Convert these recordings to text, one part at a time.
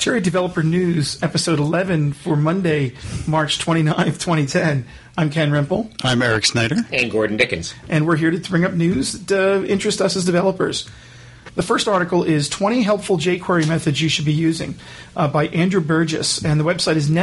Cherry Developer News, episode 11 for Monday, March 29th, 2010. I'm Ken Rempel. I'm Eric Snyder. And Gordon Dickens. And we're here to bring up news that interest us as developers. The first article is 20 Helpful jQuery Methods You Should Be Using by Andrew Burgess, and the website is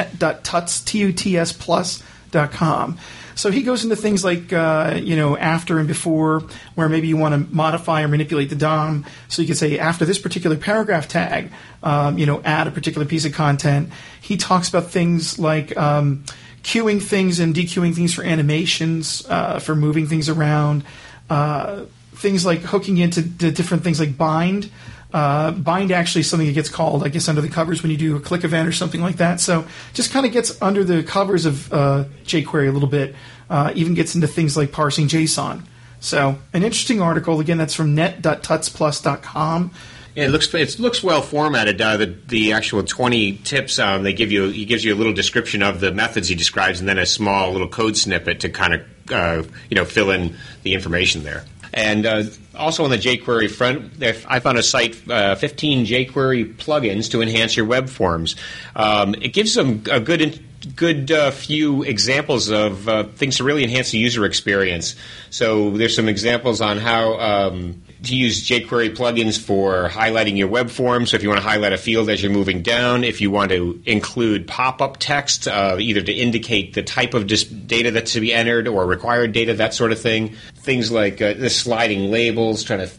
net.tutsplus.com. So he goes into things like, after and before, where maybe you want to modify or manipulate the DOM. So you can say, after this particular paragraph tag, add a particular piece of content. He talks about things like queuing things and dequeuing things for animations, for moving things around. Things like hooking into different things like bind. Bind actually is something that gets called, I guess, under the covers when you do a click event or something like that. So just kind of gets under the covers of jQuery a little bit. Even gets into things like parsing JSON. So an interesting article. Again, that's from net.tutsplus.com. Yeah, it looks well formatted. The actual 20 tips he gives you a little description of the methods he describes, and then a small little code snippet to kind of fill in the information there. And also on the jQuery front, I found a site, 15 jQuery plugins to enhance your web forms. It gives them a good few examples of things to really enhance the user experience. So there's some examples on how to use jQuery plugins for highlighting your web form. So if you want to highlight a field as you're moving down, if you want to include pop-up text, either to indicate the type of data that's to be entered or required data, that sort of thing. Things like the sliding labels, there's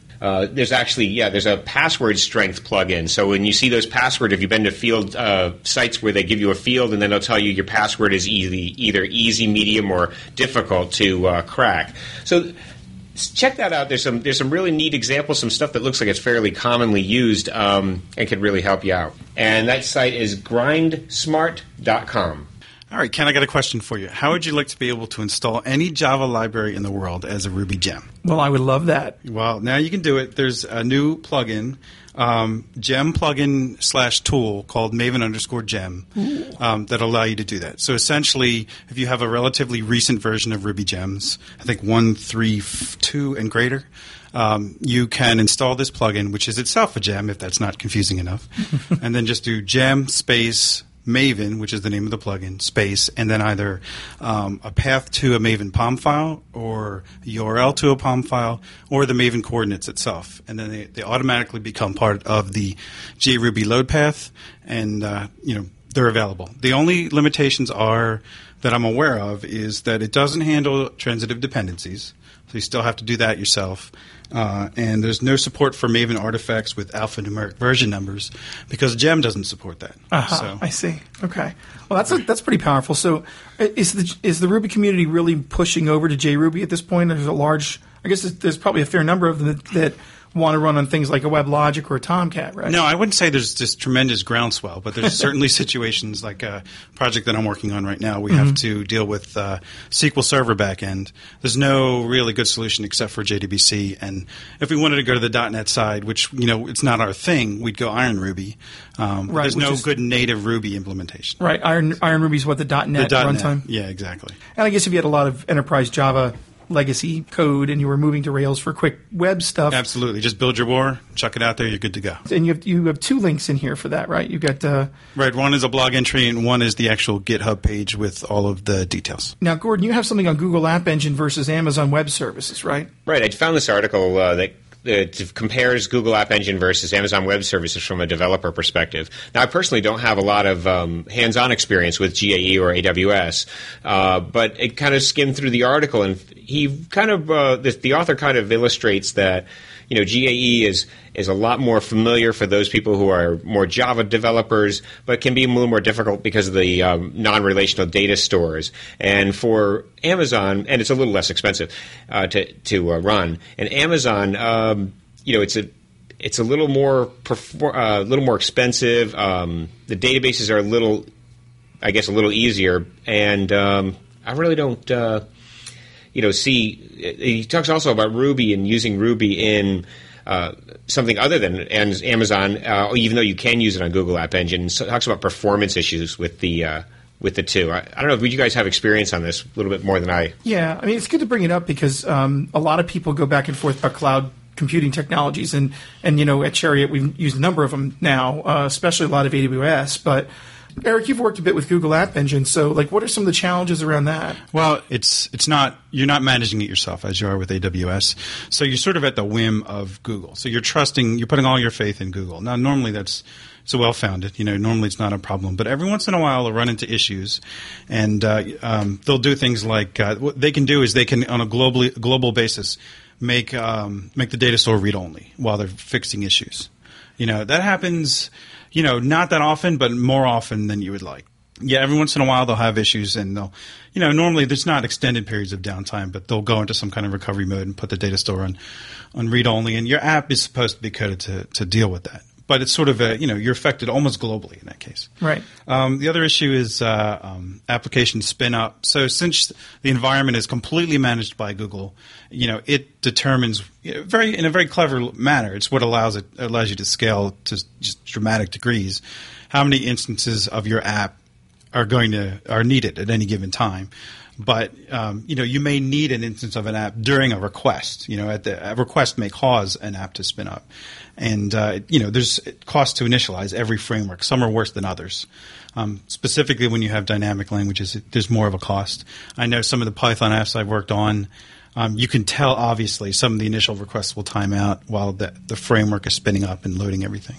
a password strength plugin. So when you see those passwords, if you've been to field sites where they give you a field and then they'll tell you your password is either easy, medium, or difficult to crack. So check that out. There's some really neat examples, some stuff that looks like it's fairly commonly used and could really help you out. And that site is grindsmart.com. All right, Ken, I got a question for you. How would you like to be able to install any Java library in the world as a Ruby gem? Well, I would love that. Well, now you can do it. There's a new plugin, gem plugin / tool called Maven_gem that'll allow you to do that. So essentially, if you have a relatively recent version of Ruby gems, I think 1.3.2 and greater, you can install this plugin, which is itself a gem, if that's not confusing enough, and then just do gem space Maven, which is the name of the plugin, space, and then either a path to a Maven POM file or a URL to a POM file or the Maven coordinates itself. And then they automatically become part of the JRuby load path, and they're available. The only limitations that I'm aware of is that it doesn't handle transitive dependencies, so you still have to do that yourself. And there's no support for Maven artifacts with alphanumeric version numbers because Gem doesn't support that. So. I see. Okay. Well, that's pretty powerful. So, is the Ruby community really pushing over to JRuby at this point? There's probably a fair number of them that want to run on things like a WebLogic or a Tomcat, right? No, I wouldn't say there's this tremendous groundswell, but there's certainly situations like a project that I'm working on right now. We have to deal with SQL Server backend. There's no really good solution except for JDBC. And if we wanted to go to the .NET side, which it's not our thing, we'd go Iron Ruby. Right, there's no good native Ruby implementation. Right, Iron Ruby is what the .NET runtime. Yeah, exactly. And I guess if you had a lot of enterprise Java legacy code and you were moving to Rails for quick web stuff. Absolutely. Just build your war, chuck it out there, you're good to go. And you have two links in here for that, right? You've got right, one is a blog entry and one is the actual GitHub page with all of the details. Now, Gordon, you have something on Google App Engine versus Amazon Web Services, right? Right. I found this article that compares Google App Engine versus Amazon Web Services from a developer perspective. Now, I personally don't have a lot of hands-on experience with GAE or AWS, but it kind of skimmed through the article, and he kind of the author kind of illustrates that GAE is a lot more familiar for those people who are more Java developers, but can be a little more difficult because of the non-relational data stores. And for Amazon, and it's a little less expensive to run. And Amazon, it's a little more expensive. The databases are a little easier, and I really don't. See, he talks also about Ruby and using Ruby in something other than Amazon, even though you can use it on Google App Engine. So it talks about performance issues with the two. I don't know if you guys have experience on this a little bit more than I. Yeah, I mean, it's good to bring it up because a lot of people go back and forth about cloud computing technologies, and at Chariot we've used a number of them now, especially a lot of AWS. But Eric, you've worked a bit with Google App Engine, so what are some of the challenges around that? Well, it's not, you're not managing it yourself as you are with AWS, so you're sort of at the whim of Google. So you're putting all your faith in Google. Now, normally it's well-founded. Normally it's not a problem, but every once in a while they'll run into issues, and they'll do things like what they can do is they can on a global basis make the data store read-only while they're fixing issues. That happens. Not that often, but more often than you would like. Yeah, every once in a while they'll have issues, and they'll, normally there's not extended periods of downtime, but they'll go into some kind of recovery mode and put the data store on read-only, and your app is supposed to be coded to deal with that. But it's sort of you're affected almost globally in that case. Right. The other issue is application spin up. So since the environment is completely managed by Google, it determines in a very clever manner. It's what allows you to scale to just dramatic degrees how many instances of your app are needed at any given time. But you may need an instance of an app during a request. A request may cause an app to spin up, and there's cost to initialize every framework. Some are worse than others. Specifically, when you have dynamic languages, there's more of a cost. I know some of the Python apps I've worked on. You can tell obviously some of the initial requests will time out while the framework is spinning up and loading everything.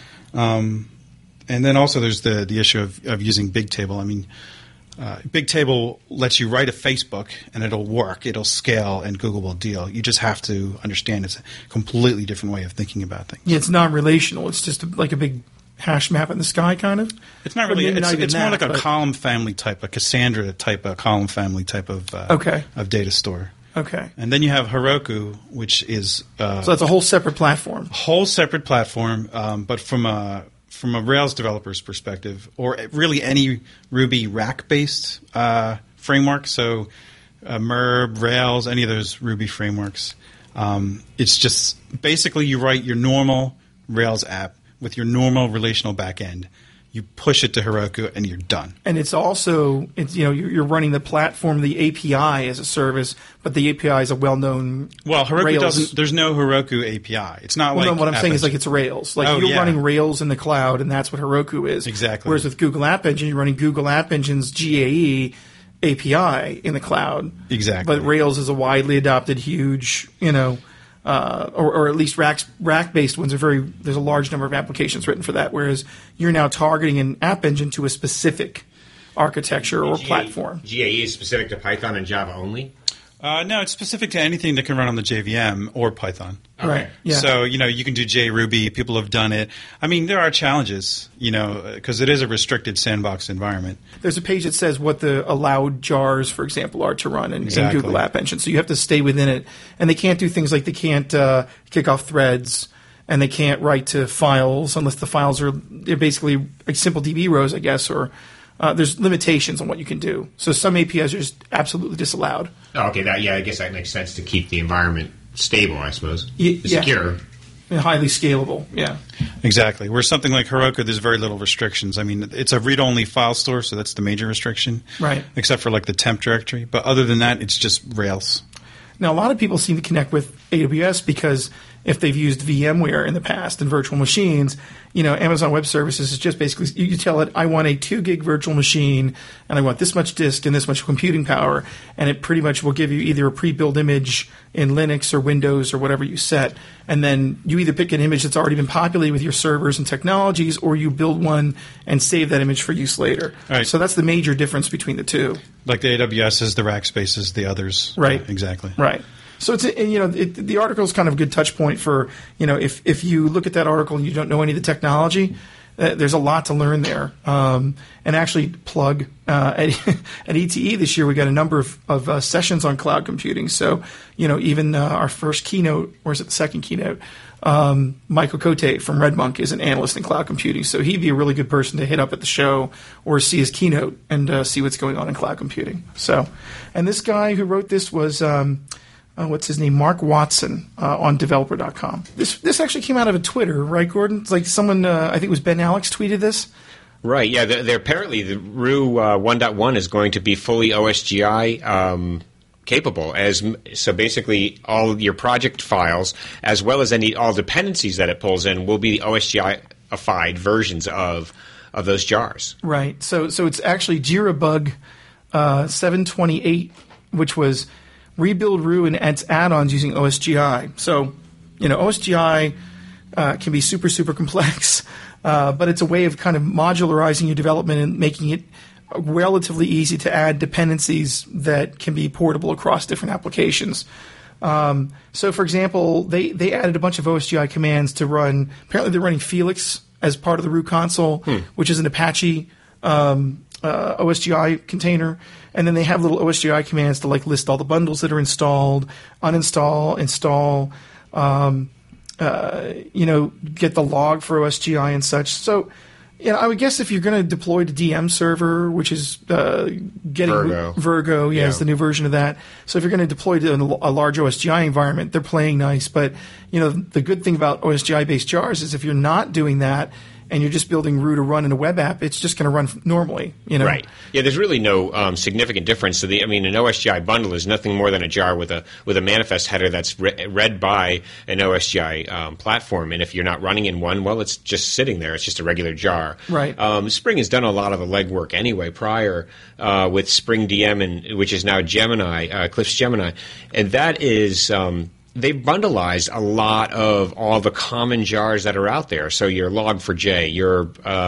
And then also there's the issue of using Bigtable. I mean. Bigtable lets you write a Facebook and it'll work, it'll scale, and Google will deal. You just have to understand it's a completely different way of thinking about things. Yeah, it's non-relational. It's just like a big hash map in the sky, kind of. It's not really. It's more like a column family type, a Cassandra type, a column family type of data store. Okay. And then you have Heroku, which is so that's a whole separate platform. But from a Rails developer's perspective, or really any Ruby Rack-based framework, so Merb, Rails, any of those Ruby frameworks, it's just basically you write your normal Rails app with your normal relational backend. You push it to Heroku, and you're done. And it's also you're running the platform, the API as a service, but the API is a well-known. Well, Heroku Rails. doesn't. There's no Heroku API. It's not like. No, what I'm saying is like it's Rails. You're running Rails in the cloud, and that's what Heroku is. Exactly. Whereas with Google App Engine, you're running Google App Engine's GAE API in the cloud. Exactly. But Rails is a widely adopted, huge, or at least rack-based ones there's a large number of applications written for that, whereas you're now targeting an app engine to a specific architecture or platform. GAE is specific to Python and Java only? No, it's specific to anything that can run on the JVM or Python. Okay. Right. Yeah. So, you can do JRuby. People have done it. I mean, there are challenges, because it is a restricted sandbox environment. There's a page that says what the allowed jars, for example, are to run in Google App Engine. So you have to stay within it. And they can't do things like they can't kick off threads, and they can't write to files unless the files they're basically like simple DB rows, I guess, or there's limitations on what you can do. So some APIs are just absolutely disallowed. Oh, okay. I guess that makes sense to keep the environment stable, I suppose. Secure. And highly scalable, yeah. Exactly. Where something like Heroku, there's very little restrictions. I mean, it's a read-only file store, so that's the major restriction. Right. Except for like the temp directory. But other than that, it's just Rails. Now, a lot of people seem to connect with AWS because if they've used VMware in the past and virtual machines, Amazon Web Services is just basically, you tell it, I want a 2 gig virtual machine, and I want this much disk and this much computing power, and it pretty much will give you either a pre-built image in Linux or Windows or whatever you set, and then you either pick an image that's already been populated with your servers and technologies, or you build one and save that image for use later. Right. So that's the major difference between the two. Like the AWS is the Rackspace is the others. Right. Exactly. Right. So it's the article is kind of a good touch point for if you look at that article and you don't know any of the technology, there's a lot to learn there. And actually, plug at ETE this year we got a number of sessions on cloud computing. So even our first keynote, or is it the second keynote? Michael Cote from RedMonk is an analyst in cloud computing, so he'd be a really good person to hit up at the show or see his keynote and see what's going on in cloud computing. So, and this guy who wrote this was. What's his name? Mark Watson on developer.com. This actually came out of a Twitter, right, Gordon? It's like someone, I think it was Ben Alex, tweeted this. Right, yeah. They're apparently, the RU 1.1 is going to be fully OSGI capable. So basically, all your project files, as well as all dependencies that it pulls in, will be OSGI-ified versions of those jars. Right. So it's actually Jira bug 728, which was rebuild Roux and its add-ons using OSGI. So, OSGI can be super, super complex, but it's a way of kind of modularizing your development and making it relatively easy to add dependencies that can be portable across different applications. So, for example, they added a bunch of OSGI commands to run. Apparently, they're running Felix as part of the Roux console, which is an Apache OSGI container. And then they have little OSGI commands to list all the bundles that are installed, uninstall, install, get the log for OSGI and such. So, I would guess if you're going to deploy to DM server, which is getting Virgo, is the new version of that. So if you're going to deploy to a large OSGI environment, they're playing nice. But the good thing about OSGI-based jars is if you're not doing that and you're just building Roux to run in a web app, it's just going to run normally. Right. Yeah, there's really no significant difference. So an OSGI bundle is nothing more than a jar with a manifest header that's read by an OSGI platform. And if you're not running in one, well, it's just sitting there. It's just a regular jar. Right. Spring has done a lot of the legwork anyway prior with Spring DM, which is now Gemini, Eclipse Gemini. And that is... they've bundleized a lot of all the common jars that are out there. So your Log4j, your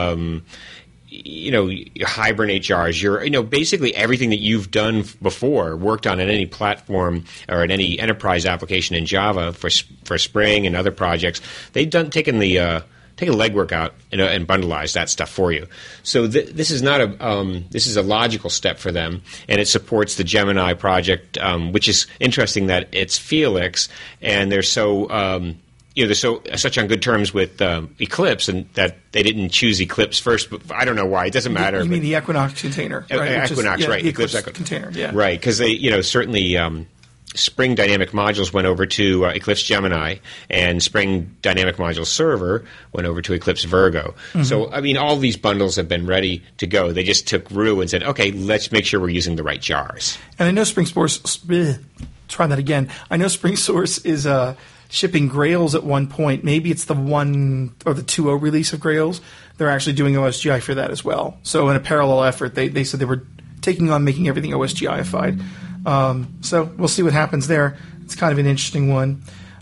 your Hibernate jars, your basically everything that you've done before, worked on in any platform or in any enterprise application in Java for Spring and other projects. They've taken the legwork out and bundleize that stuff for you. So this is not this is a logical step for them, and it supports the Gemini project, which is interesting that it's Felix, and they're so they're such on good terms with Eclipse, and that they didn't choose Eclipse first. But I don't know why. It doesn't matter. You mean the Equinox container, right? Equinox, right? The Eclipse container, right? Because they certainly. Spring Dynamic Modules went over to Eclipse Gemini, and Spring Dynamic Modules Server went over to Eclipse Virgo. Mm-hmm. So, all these bundles have been ready to go. They just took Roux and said, okay, let's make sure we're using the right jars. And I know Spring Source, try that again. I know Spring Source is shipping Grails at one point. Maybe it's the 1 or the 2.0 release of Grails. They're actually doing OSGI for that as well. So in a parallel effort, they said they were taking on making everything OSGI-ified. So we'll see what happens there. It's kind of an interesting one.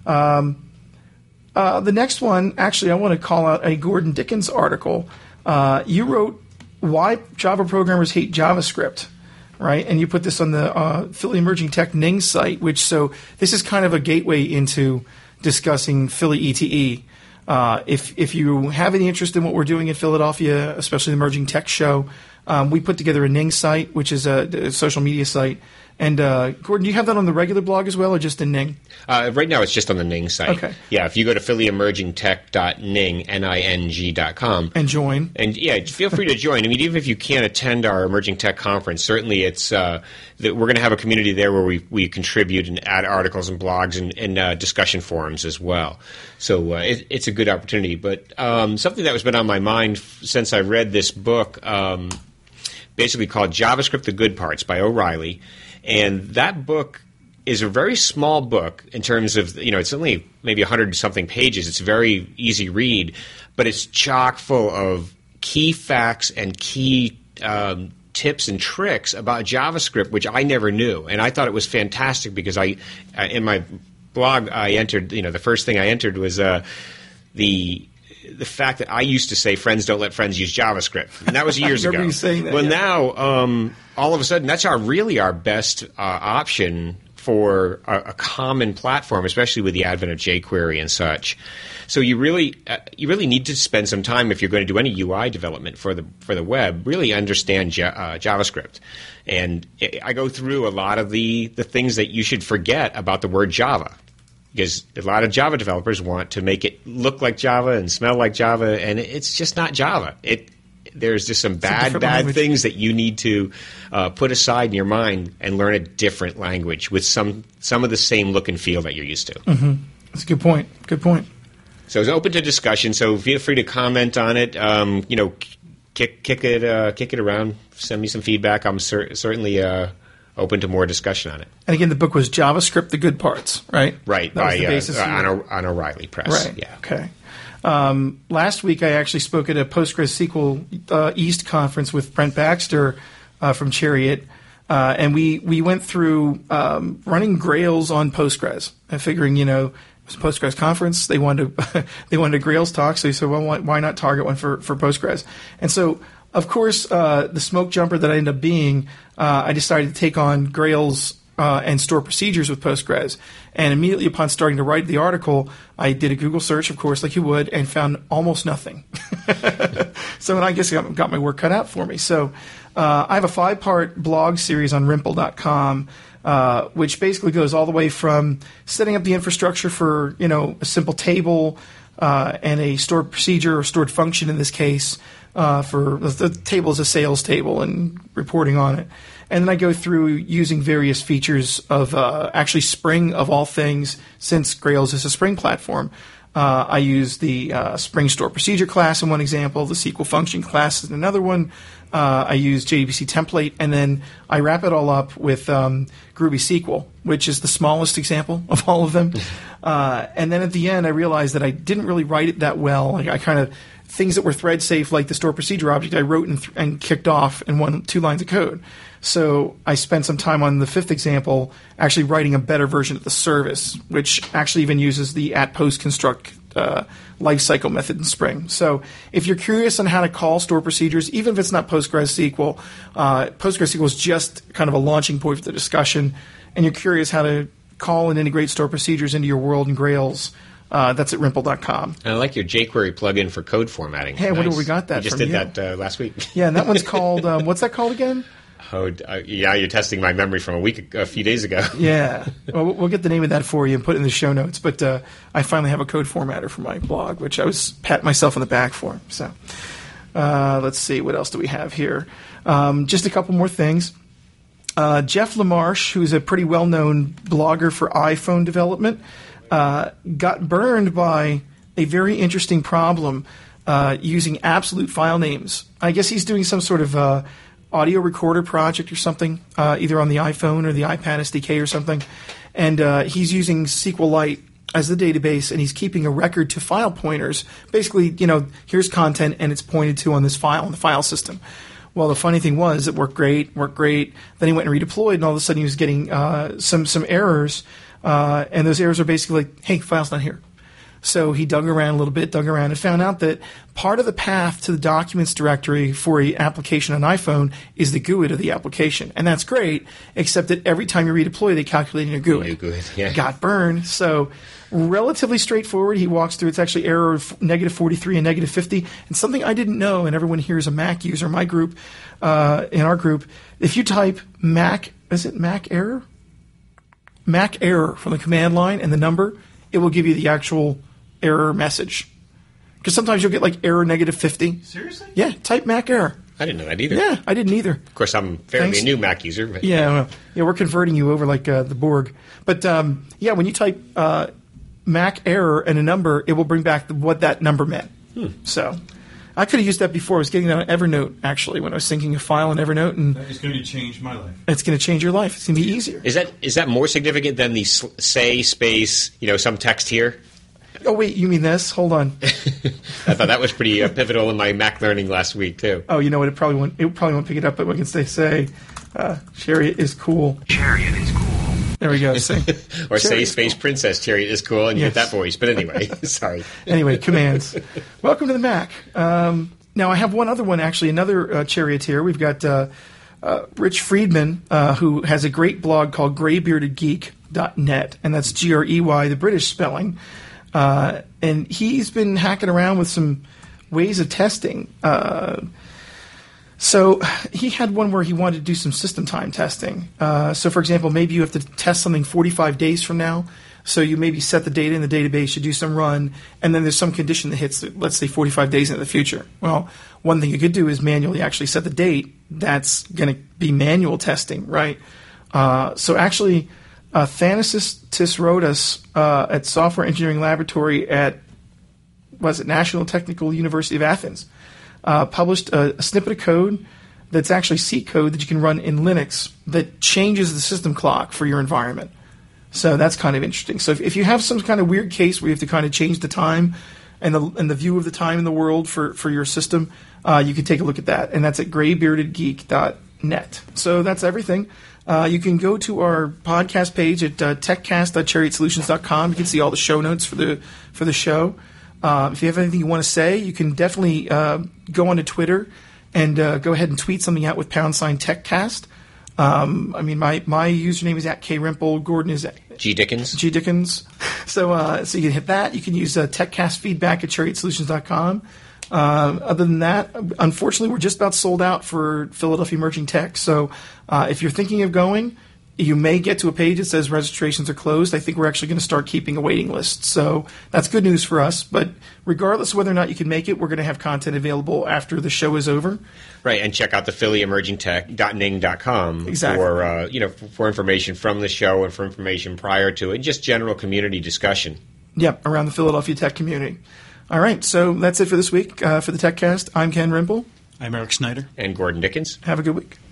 The next one, actually, I want to call out a Gordon Dickens article. You wrote Why Java Programmers Hate JavaScript, right? And you put this on the Philly Emerging Tech Ning site, so this is kind of a gateway into discussing Philly ETE. If you have any interest in what we're doing in Philadelphia, especially the Emerging Tech Show, we put together a Ning site, which is a social media site. And Gordon, do you have that on the regular blog as well, or just in Ning? Right now, it's just on the Ning site. Okay. Yeah, if you go to phillyemergingtech.ning.com and join, and feel free to join. Even if you can't attend our Emerging Tech conference, certainly it's that we're going to have a community there where we contribute and add articles and blogs and discussion forums as well. So it's a good opportunity. But something that has been on my mind since I read this book, basically called JavaScript: The Good Parts by O'Reilly. And that book is a very small book in terms of, it's only maybe 100-something pages. It's a very easy read, but it's chock full of key facts and key tips and tricks about JavaScript, which I never knew. And I thought it was fantastic because in my blog, I entered, the first thing I entered was the fact that I used to say friends don't let friends use JavaScript, and that was years ago. You saying that, well, now all of a sudden that's really our best option for a common platform, especially with the advent of jQuery and such. So you really need to spend some time if you're going to do any UI development for the web. Really understand JavaScript, and I go through a lot of the things that you should forget about the word Java. Because a lot of Java developers want to make it look like Java and smell like Java, and it's just not Java. There's just some bad things that you need to put aside in your mind and learn a different language with some of the same look and feel that you're used to. Mm-hmm. That's a good point. Good point. So it's open to discussion. So feel free to comment on it. Kick it around. Send me some feedback. I'm certainly open to more discussion on it. And again, the book was JavaScript: The Good Parts, right? Right, That was the by basis of it. on O'Reilly Press. Right. Yeah. Okay. Last week, I actually spoke at a PostgreSQL East conference with Brent Baxter from Chariot, and we went through running Grails on Postgres, and figuring, it was a Postgres conference. They wanted a Grails talk, so he said, well, why not target one for Postgres? And so, of course, the smoke jumper that I ended up being, I decided to take on Grails and store procedures with Postgres. And immediately upon starting to write the article, I did a Google search, of course, like you would, and found almost nothing. So, and I guess I got my work cut out for me. So I have a 5-part blog series on Rimple.com, which basically goes all the way from setting up the infrastructure for, a simple table and a stored procedure or stored function in this case. For the table is a sales table and reporting on it. And then I go through using various features of actually Spring, of all things, since Grails is a Spring platform. I use the Spring Store Procedure class in one example, the SQL Function class in another one. I use JDBC template, and then I wrap it all up with Groovy SQL, which is the smallest example of all of them. And then at the end, I realized that I didn't really write it that well. I kind of things that were thread safe, like the store procedure object, I wrote and kicked off in 2 lines of code. So I spent some time on the 5th example actually writing a better version of the service, which actually even uses the @PostConstruct lifecycle method in Spring. So if you're curious on how to call store procedures, even if it's not PostgreSQL, PostgreSQL is just kind of a launching point for the discussion, and you're curious how to call and integrate store procedures into your world in Grails, that's at Rimple.com. And I like your jQuery plugin for code formatting. Hey, I wonder where we got that We just from. did that last week. Yeah, and that one's called, what's that called again? Yeah, you're testing my memory from a few days ago. Yeah. Well, we'll get the name of that for you and put it in the show notes. But I finally have a code formatter for my blog, which I was patting myself on the back for. So let's see. What else do we have here? Just a couple more things. Jeff LaMarche, who's a pretty well-known blogger for iPhone development, got burned by a very interesting problem using absolute file names. I guess he's doing some sort of audio recorder project or something, either on the iPhone or the iPad SDK or something. And he's using SQLite as the database, and he's keeping a record to file pointers. Basically, here's content, and it's pointed to on this file in the file system. Well, the funny thing was, it worked great. Then he went and redeployed, and all of a sudden he was getting some errors. And those errors are basically like, hey, file's not here. So he dug around a little bit, and found out that part of the path to the documents directory for an application on iPhone is the GUID of the application. And that's great, except that every time you redeploy, they calculate in your GUID. New GUID, yeah. Got burned. So relatively straightforward. He walks through. It's actually error of -43 and -50. And something I didn't know, and everyone here is a Mac user, my group, in our group, if you type Mac error? Mac error from the command line and the number, it will give you the actual error message. Because sometimes you'll get like error -50. Seriously? Yeah, type Mac error. I didn't know that either. Yeah, I didn't either. Of course, I'm fairly a new Mac user. But. Yeah, we're converting you over like the Borg. But when you type Mac error and a number, it will bring back what that number meant. So I could have used that before. I was getting that on Evernote, actually, when I was syncing a file in Evernote. And That is going to change my life. it's going to change your life. It's going to be easier. Is that more significant than the say space, some text here? Oh, wait, you mean this? Hold on. I thought that was pretty pivotal in my Mac learning last week, too. Oh, you know what? It probably won't pick it up, but we can say Chariot is cool. Chariot is cool. There we go. Or Chariot say is space cool. Princess Chariot is cool, and you Yes. get that voice. But anyway, sorry. Anyway, commands. Welcome to the Mac. Now, I have one other one, actually, another charioteer. We've got Rich Friedman, who has a great blog called graybeardedgeek.net, and that's Grey, the British spelling. And he's been hacking around with some ways of testing. So he had one where he wanted to do some system time testing. So, for example, maybe you have to test something 45 days from now. So you maybe set the data in the database, you do some run, and then there's some condition that hits, let's say, 45 days into the future. Well, one thing you could do is manually actually set the date. That's going to be manual testing, right? So actually, Thanasis Tisrotas at Software Engineering Laboratory at, National Technical University of Athens, published a snippet of code that's actually C code that you can run in Linux that changes the system clock for your environment. So that's kind of interesting. So if you have some kind of weird case where you have to kind of change the time and the view of the time in the world for your system, you can take a look at that. And that's at graybeardedgeek.net. So that's everything. You can go to our podcast page at techcast.chariotSolutions.com. You can see all the show notes for the show. If you have anything you want to say, you can definitely go onto Twitter and go ahead and tweet something out with #TechCast. I mean, my username is at @KRimple. Gordon is at G. Dickens. G. Dickens. So you can hit that. You can use techcastfeedback at chariotSolutions.com. Other than that, unfortunately, we're just about sold out for Philadelphia Emerging Tech. So if you're thinking of going, you may get to a page that says registrations are closed. I think we're actually going to start keeping a waiting list. So that's good news for us. But regardless of whether or not you can make it, we're going to have content available after the show is over. Right, and check out the PhillyEmergingTech.ning.com Exactly. for information from the show and for information prior to it, just general community discussion. Yep, around the Philadelphia tech community. All right, so that's it for this week. For the TechCast, I'm Ken Rimple. I'm Eric Snyder. And Gordon Dickens. Have a good week.